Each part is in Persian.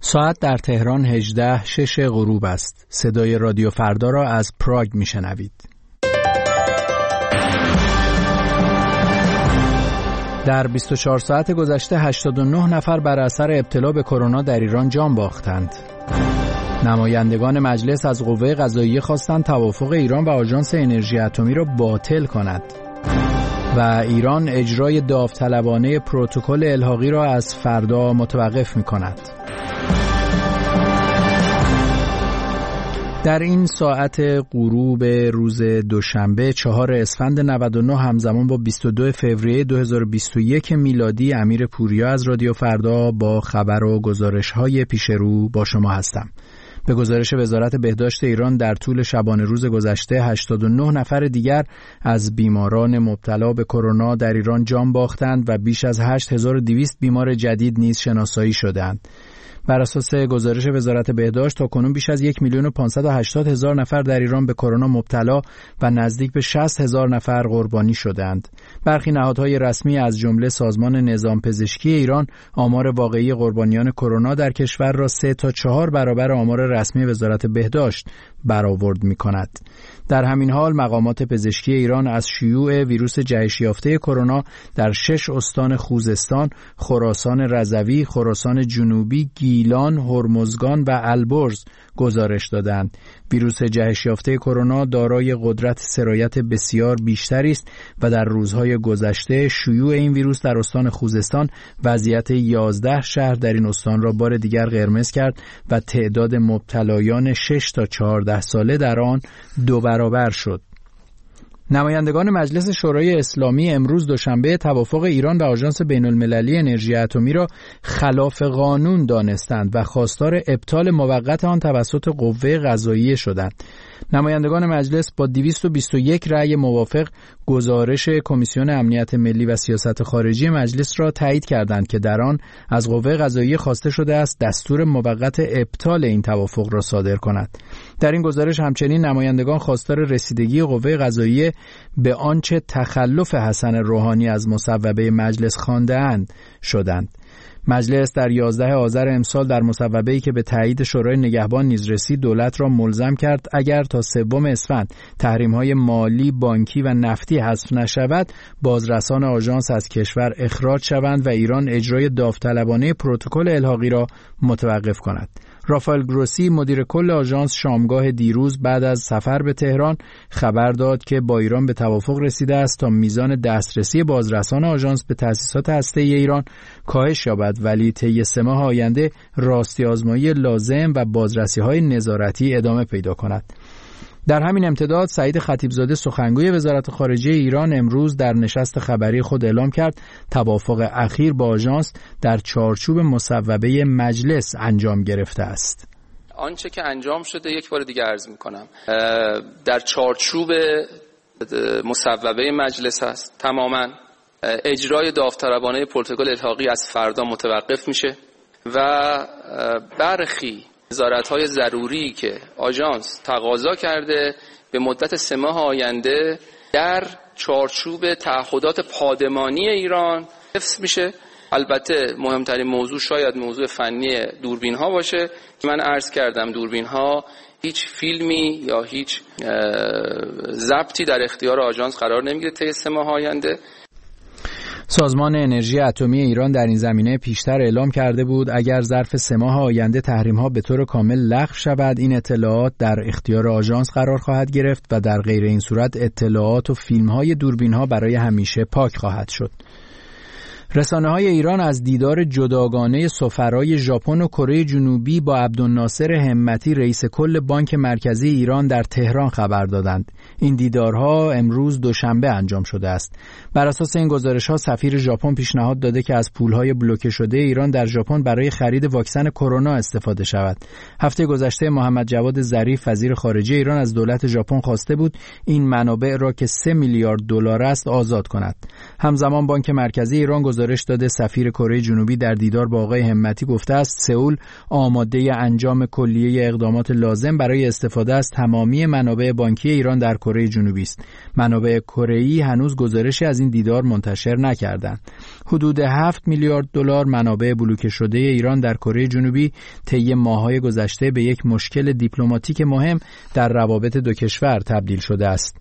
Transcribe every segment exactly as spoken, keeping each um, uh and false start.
ساعت در تهران هجده شش غروب است. صدای رادیو فردا را از پراگ میشنوید. در بیست و چهار ساعت گذشته هشتاد و نه نفر بر اثر ابتلا به کرونا در ایران جان باختند. نمایندگان مجلس از قوه قضاییه خواستند توافق ایران و آژانس انرژی اتمی را باطل کند. و ایران اجرای داوطلبانه پروتکل الحاقی را از فردا متوقف می‌کند. در این ساعت غروب روز دوشنبه چهار اسفند نود و نه همزمان با بیست و دو فوریه دو هزار و بیست و یک میلادی، امیر پوریا از رادیو فردا با خبر و گزارش‌های پیشرو با شما هستم. به گزارش وزارت بهداشت ایران در طول شبانه روز گذشته هشتاد و نه نفر دیگر از بیماران مبتلا به کرونا در ایران جان باختند و بیش از هشت هزار و دویست بیمار جدید نیز شناسایی شدند. بر اساس گزارش وزارت بهداشت تاکنون بیش از یک میلیون و پانصد و هشتاد هزار نفر در ایران به کرونا مبتلا و نزدیک به شصت هزار نفر قربانی شدند. برخی نهادهای رسمی از جمله سازمان نظام پزشکی ایران آمار واقعی قربانیان کرونا در کشور را سه تا چهار برابر آمار رسمی وزارت بهداشت برآورد می‌کند. در همین حال مقامات پزشکی ایران از شیوع ویروس جهش یافته کرونا در شش استان خوزستان، خراسان رضوی، خراسان جنوبی، گیلان، هرمزگان و البرز گزارش دادند. ویروس جهش یافته کرونا دارای قدرت سرایت بسیار بیشتری است و در روزهای گذشته شیوع این ویروس در استان خوزستان وضعیت یازده شهر در این استان را بار دیگر قرمز کرد و تعداد مبتلایان شش تا چهارده ساله در آن دو برابر شد. نمایندگان مجلس شورای اسلامی امروز دوشنبه توافق ایران و آژانس بین‌المللی انرژی اتمی را خلاف قانون دانستند و خواستار ابطال موقت آن توسط قوه قضاییه شدند. نمایندگان مجلس با دویست و بیست و یک رأی موافق گزارش کمیسیون امنیت ملی و سیاست خارجی مجلس را تایید کردند که در آن از قوه قضاییه خواسته شده است دستور موقت ابطال این توافق را صادر کند. در این گزارش همچنین نمایندگان خواستار رسیدگی قوه قضاییه به آنچه تخلف حسن روحانی از مصوبه مجلس خوانده‌اند شدند. مجلس در یازده آذر امسال در مصوبه‌ای که به تایید شورای نگهبان نیز رسید دولت را ملزم کرد اگر تا سوم اسفند تحریم‌های مالی، بانکی و نفتی حذف نشود بازرسان آژانس از کشور اخراج شوند و ایران اجرای داوطلبانه پروتکل الحاقی را متوقف کند. رافائل گروسی مدیر کل آژانس شامگاه دیروز بعد از سفر به تهران خبر داد که با ایران به توافق رسیده است تا میزان دسترسی بازرسان آژانس به تأسیسات هسته‌ای ایران کاهش یابد، ولی طی سه ماه آینده راستی آزمایی لازم و بازرسی‌های نظارتی ادامه پیدا کند. در همین امتداد سعید خطیبزاده سخنگوی وزارت خارجه ایران امروز در نشست خبری خود اعلام کرد توافق اخیر با آژانس در چارچوب مصوبه مجلس انجام گرفته است. آنچه که انجام شده یک بار دیگه عرض می‌کنم در چارچوب مصوبه مجلس است. تماماً اجرای داوطلبانه پروتکل الحاقی از فردا متوقف میشه و برخی نظارت‌های ضروری که آژانس تقاضا کرده به مدت سه ماه آینده در چارچوب تعهدات پادمانی ایران حفظ میشه. البته مهمترین موضوع شاید موضوع فنی دوربین ها باشه که من عرض کردم دوربین ها هیچ فیلمی یا هیچ ضبطی در اختیار آژانس قرار نمیگیره طی سه ماه آینده. سازمان انرژی اتمی ایران در این زمینه پیشتر اعلام کرده بود اگر ظرف سه ماه آینده تحریم‌ها به طور کامل لغو شود این اطلاعات در اختیار آژانس قرار خواهد گرفت و در غیر این صورت اطلاعات و فیلم‌های دوربین‌ها برای همیشه پاک خواهد شد. رسانه‌های ایران از دیدار جداگانه سفرای ژاپن و کره جنوبی با عبدالناصر همتی رئیس کل بانک مرکزی ایران در تهران خبر دادند. این دیدارها امروز دوشنبه انجام شده است. بر اساس این گزارش‌ها سفیر ژاپن پیشنهاد داده که از پول‌های بلوکه شده ایران در ژاپن برای خرید واکسن کرونا استفاده شود. هفته گذشته محمد جواد ظریف وزیر خارجه ایران از دولت ژاپن خواسته بود این منابع را که سه میلیارد دلار است آزاد کند. همزمان بانک مرکزی ایران گزارش گزارش داده سفیر کره جنوبی در دیدار با آقای همتی گفته است سئول آماده انجام کلیه اقدامات لازم برای استفاده از تمامی منابع بانکی ایران در کره جنوبی است. منابع کره‌ای هنوز گزارشی از این دیدار منتشر نکردند. حدود هفت میلیارد دلار منابع بلوکه شده ایران در کره جنوبی طی ماه‌های گذشته به یک مشکل دیپلماتیک مهم در روابط دو کشور تبدیل شده است.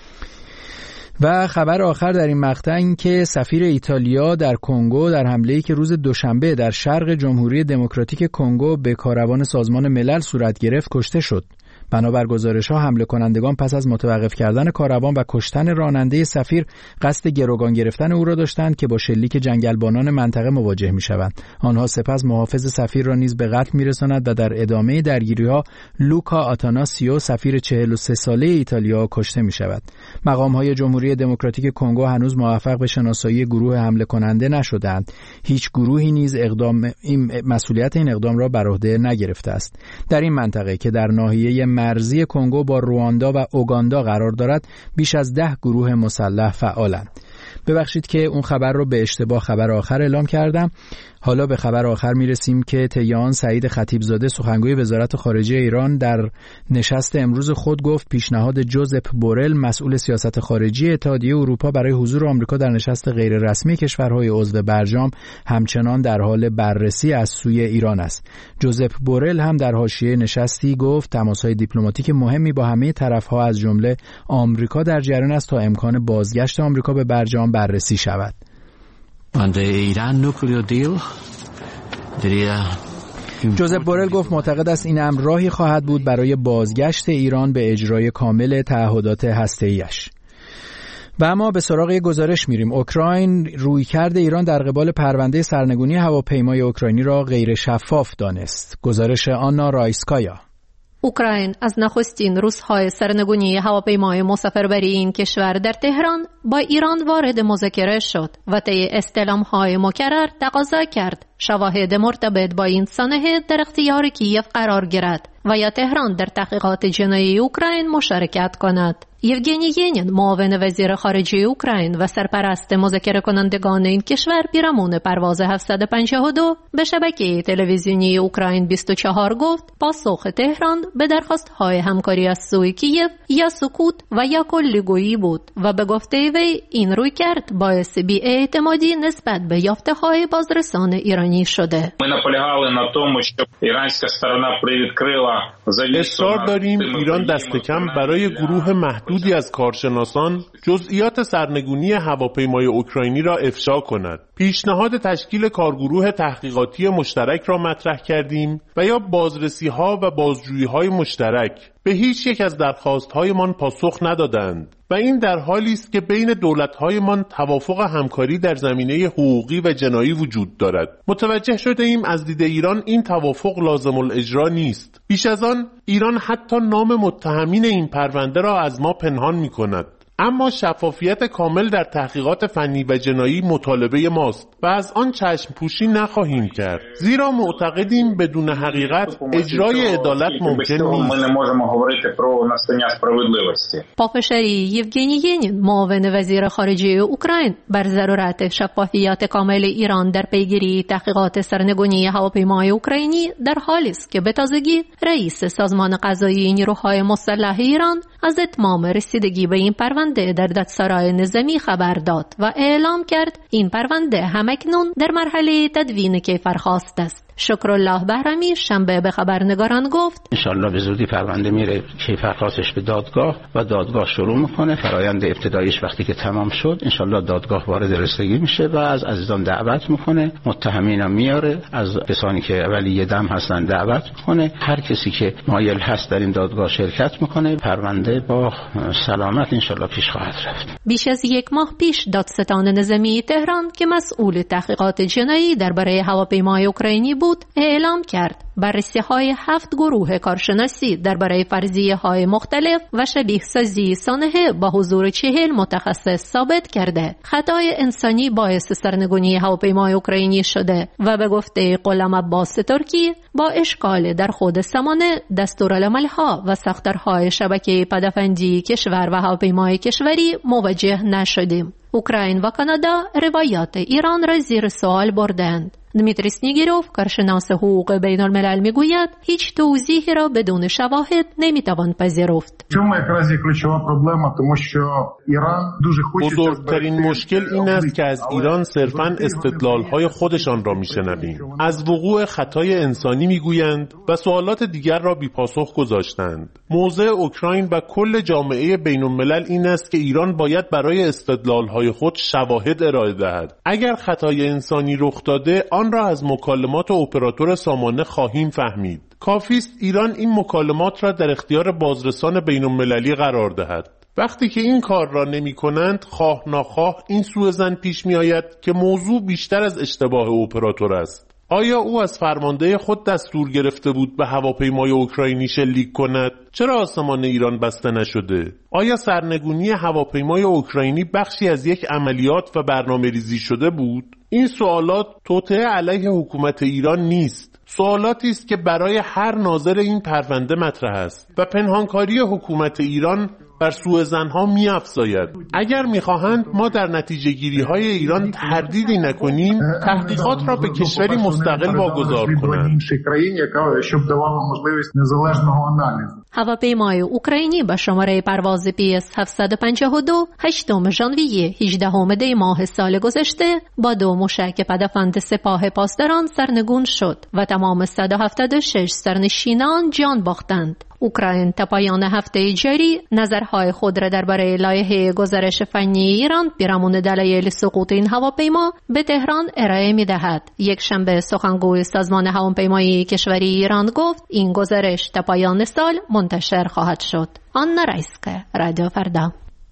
و خبر آخر در این مقطع این که سفیر ایتالیا در کنگو در حمله‌ای که روز دوشنبه در شرق جمهوری دموکراتیک کنگو به کاروان سازمان ملل صورت گرفت کشته شد. بنابر گزارش‌ها حمله کنندگان پس از متوقف کردن کاروان و کشتن راننده سفیر قصد گروگان گرفتن او را داشتند که با شلیک جنگلبانان منطقه مواجه می‌شوند. آنها سپس محافظ سفیر را نیز به قتل می‌رسانند و در ادامه درگیری‌ها لوکا آتاناسیو سفیر چهل و سه ساله ایتالیا کشته می‌شود. مقام‌های جمهوری دموکراتیک کنگو هنوز موفق به شناسایی گروه حمله کننده نشدند. هیچ گروهی نیز اقدام این مسئولیت این اقدام را بر عهده نگرفته است. در این منطقه که در ناحیه مرزی کنگو با رواندا و اوگاندا قرار دارد بیش از ده گروه مسلح فعالند. ببخشید که اون خبر رو به اشتباه خبر آخر اعلام کردم. حالا به خبر آخر میرسیم که طی آن سعید خطیبزاده سخنگوی وزارت خارجه ایران در نشست امروز خود گفت پیشنهاد جوزپ بورل مسئول سیاست خارجی اتحادیه اروپا برای حضور آمریکا در نشست غیر رسمی کشورهای عضو برجام همچنان در حال بررسی از سوی ایران است. جوزپ بورل هم در حاشیه نشستی گفت تماس‌های دیپلماتیک مهمی با همه طرف‌ها از جمله آمریکا در جریان است تا امکان بازگشت آمریکا به برجام بررسی شود. جوزپ بورل گفت معتقد است این امر راهی خواهد بود برای بازگشت ایران به اجرای کامل تعهدات هسته‌ایش. و اما به سراغ یک گزارش میریم. اوکراین رویکرد ایران در قبال پرونده سرنگونی هواپیمای اوکراینی را غیر شفاف دانست. گزارش آنا رایسکایا. اوکراین از نخستین روزهای سرنگونی هواپیمای مسافربری این کشور در تهران با ایران وارد مذاکره شد و طی استعلام‌های مکرر تقاضا کرد شواهد مرتبط با این سانحه در اختیار کیف قرار گیرد و یا تهران در تحقیقات جنایی اوکراین مشارکت کند. یوگنی ینین معاون وزیر خارجه اوکراین و سرپرست مذاکره کنندگان این کشور پیرامون پرواز هفتصد و پنجاه و دو به شبکه تلویزیونی اوکراین بیست و چهار گفت پاسخ تهران به درخواست‌های همکاری از سوی کیف یا سکوت و یا کلیگویی بود و به گفته وی این رویکرد باعث بی‌اعتمادی نسبت به یافته‌های بازرسان ایرانی شده. اصرار داریم ایران دست کم برای گروه محدودی از کارشناسان جزئیات سرنگونی هواپیمای اوکراینی را افشا کند. پیشنهاد تشکیل کارگروه تحقیقاتی مشترک را مطرح کردیم و یا بازرسی‌ها و بازجویی‌های مشترک. به هیچ یک از درخواست‌هایمان پاسخ ندادند و این در حالی است که بین دولت‌هایمان توافق همکاری در زمینه حقوقی و جنایی وجود دارد. متوجه شده ایم از دید ایران این توافق لازم الاجرا نیست. بیش از آن ایران حتی نام متهمین این پرونده را از ما پنهان می‌کند. اما شفافیت کامل در تحقیقات فنی و جنایی مطالبه ماست و از آن چشم پوشی نخواهیم کرد، زیرا معتقدیم بدون حقیقت اجرای عدالت ممکن نیست. پافشاری یوگنی ینین معاون وزیر خارجه اوکراین بر ضرورت شفافیت کامل ایران در پیگیری تحقیقات سرنگونی هواپیمای اوکراینی در حالی است که به تازگی رئیس سازمان قضایی نیروهای مسلح ایران از اتمام رسیدگی به این پرونده در دادسرای نظامی خبر داد و اعلام کرد این پرونده همکنون در مرحله تدوین کیفرخواست است. شکرالله بهرمی شنبه به خبرنگاران گفت انشالله به زودی پرونده میره کیفرخواستش به دادگاه و دادگاه شروع میکنه. فرایند ابتداییش وقتی که تمام شد انشالله دادگاه وارد رسیدگی میشه و از عزیزان دعوت میکنه، متهمینم میاره، از کسانی که ولی دم هستن دعوت میکنه. هر کسی که مایل هست در این دادگاه شرکت میکنه. پرونده با سلامت انشالله پیش خواهد رفت. بیش از یک ماه پیش دادستان نظامی تهران که مسئول تحقیقات جنایی درباره هواپیمای اوکراینی بود اعلام کرد بررسی‌های هفت گروه کارشناسی درباره فرضیه‌های مختلف و شبیه سازی سانحه با حضور چهل متخصص ثابت کرده خطای انسانی باعث سرنگونی هواپیمای اوکراینی شده و به گفته غلام عباس ترکی با اشکال در خود سامانه، دستورالعمل‌ها و ساختارهای شبکه پدافندی کشور و هواپیمای کشوری مواجه نشدیم. اوکراین و کانادا روایات ایران را زیر سوال بردند. دمیتری سنیگیروف، کارشناس حقوق بین الملل، میگوید هیچ توضیحی را بدون شواهد نمیتوان پذیرفت. بزرگترین مشکل این است که از ایران صرفاً استدلال‌های خودشان را میشنویم. از وقوع خطای انسانی میگویند و سوالات دیگر را بی پاسخ گذاشتند. موضع اوکراین و کل جامعه بین الملل این است که ایران باید برای استدلال‌های خود شواهد ارائه دهد. اگر خطای انسانی رخ داده، آن را از مکالمات اپراتور سامانه خواهیم فهمید. کافی است ایران این مکالمات را در اختیار بازرسان بین المللی قرار دهد. وقتی که این کار را نمی کنند، خواه ناخواه این سوءظن پیش می آید که موضوع بیشتر از اشتباه اپراتور است. آیا او از فرمانده خود دستور گرفته بود به هواپیمای اوکراینی شلیک کند؟ چرا آسمان ایران بسته نشده؟ آیا سرنگونی هواپیمای اوکراینی بخشی از یک عملیات و برنامه ریزی شده بود؟ این سوالات توطئه علیه حکومت ایران نیست. سوالاتی است که برای هر ناظر این پرونده مطرح است و پنهانکاری حکومت ایران بر سوءظن‌ها می‌افزاید. اگر می‌خواهند ما در نتیجه گیری‌های ایران تردیدی نکنیم، تحقیقات را به کشوری مستقل واگذار کنند. هواپیمای اوکراینی با شماره پرواز پی اس هفتصد و پنجاه و دو هشتم ژانویه هجدهم دی ماه سال گذشته با دو موشک پدافند سپاه پاسداران سرنگون شد و تمام صد و هفتاد و شش سرنشینان جان باختند. اوکراین تا پایان هفته جاری نظرهای خود را درباره لایحه گزارش فنی ایران پیرامون دلایل سقوط این هواپیما به تهران ارائه می‌دهد. یک شنبه سخنگوی سازمان هواپیمایی کشوری ایران گفت این گزارش تا پایان سال منتشر خواهد شد. آنا رایسکه، رادیو فردا.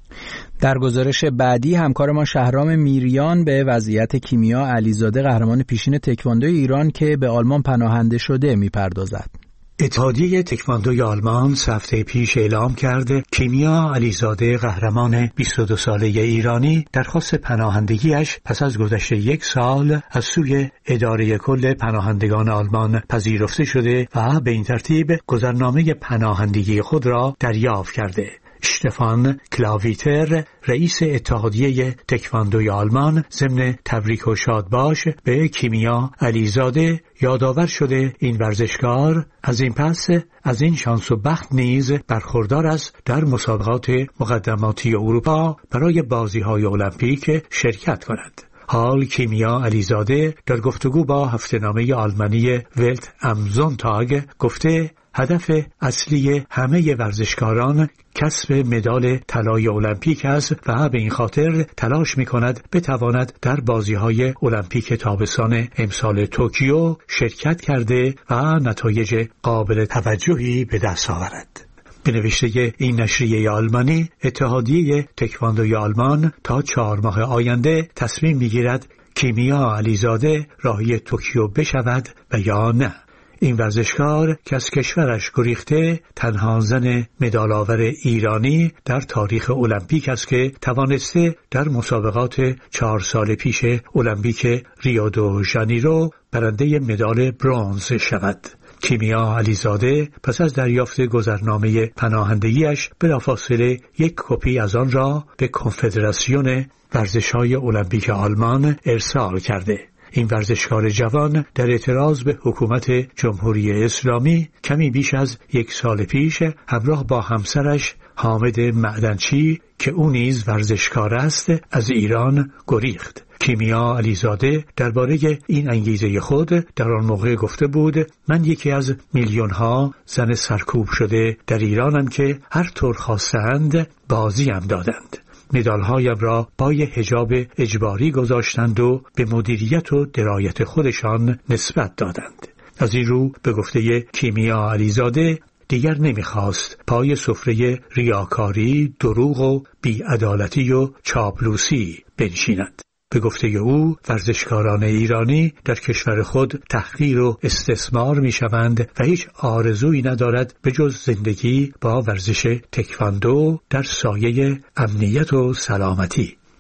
در گزارش بعدی همکار ما شهرام میریان به وضعیت کیمیا علیزاده، قهرمان پیشین تکواندوی ایران که به آلمان پناهنده شده، می‌پردازد. اتحادیه تکواندوی آلمان هفته پیش اعلام کرده کیمیا علیزاده، قهرمان بیست و دو ساله ایرانی، درخواست پناهندگیش پس از گذشت یک سال از سوی اداره کل پناهندگان آلمان پذیرفته شده و به این ترتیب گذرنامه پناهندگی خود را دریافت کرده. اشتفان کلاویتر، رئیس اتحادیه تکواندوی آلمان، ضمن تبریک و شادباش به کیمیا علیزاده یادآور شده این ورزشکار از این پس از این شانس و بخت نیز برخوردار است در مسابقات مقدماتی اروپا برای بازی‌های المپیک شرکت کند. حال کیمیا علیزاده در گفتگو با هفته‌نامه آلمانی ولت ام زونتاگ گفته هدف اصلی همه ورزشکاران کسب مدال طلای المپیک است و به این خاطر تلاش می‌کند بتواند در بازی‌های المپیک تابستان امسال توکیو شرکت کرده و نتایج قابل توجهی به دست آورد. به نوشته این نشریه آلمانی، اتحادیه تکواندوی آلمان تا چهار ماه آینده تصمیم می‌گیرد کیمیا علیزاده راهی توکیو بشود و یا نه. این ورزشکار که از کشورش گریخته تنها زن مدال‌آور ایرانی در تاریخ المپیک است که توانسته در مسابقات چهار سال پیش المپیک ریو دو ژانیرو برنده مدال برنز شود. کیمیا علیزاده پس از دریافت گذرنامه پناهندگیش بلافاصله یک کپی از آن را به کنفدراسیون ورزش‌های المپیک آلمان ارسال کرده. این ورزشکار جوان در اعتراض به حکومت جمهوری اسلامی کمی بیش از یک سال پیش همراه با همسرش حامد معدنچی که او نیز ورزشکار است از ایران گریخت. کیمیا علیزاده درباره این انگیزه خود در آن موقع گفته بود من یکی از میلیون ها زن سرکوب شده در ایرانم که هر طور خواستند بازیم دادند. مدال‌هایم را پای حجاب اجباری گذاشتند و به مدیریت و درایت خودشان نسبت دادند. از این رو به گفته کیمیا علیزاده دیگر نمیخواست پای سفره ریاکاری، دروغ و بی‌عدالتی و چاپلوسی بنشیند. به گفته او ورزشکاران ایرانی در کشور خود تحقیر و استثمار میشوند و هیچ آرزویی ندارد به جز زندگی با ورزش تکواندو در سایه امنیت و سلامتی.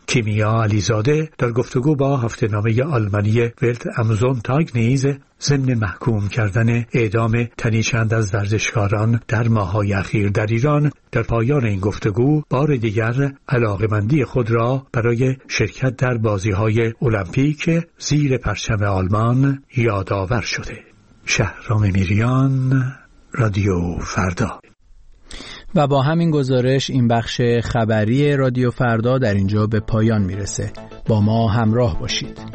کیمیا علیزاده در گفتگو با هفته‌نامه آلمانی ولت امازون تاگ نیز ضمن محکوم کردن اعدام تنی چند از ورزشکاران در ماه‌های اخیر در ایران در پایان این گفتگو بار دیگر علاقه‌مندی خود را برای شرکت در بازی‌های المپیک زیر پرچم آلمان یادآور شده. شهرام میریان، رادیو فردا. و با همین گزارش این بخش خبری رادیو فردا در اینجا به پایان میرسه. با ما همراه باشید.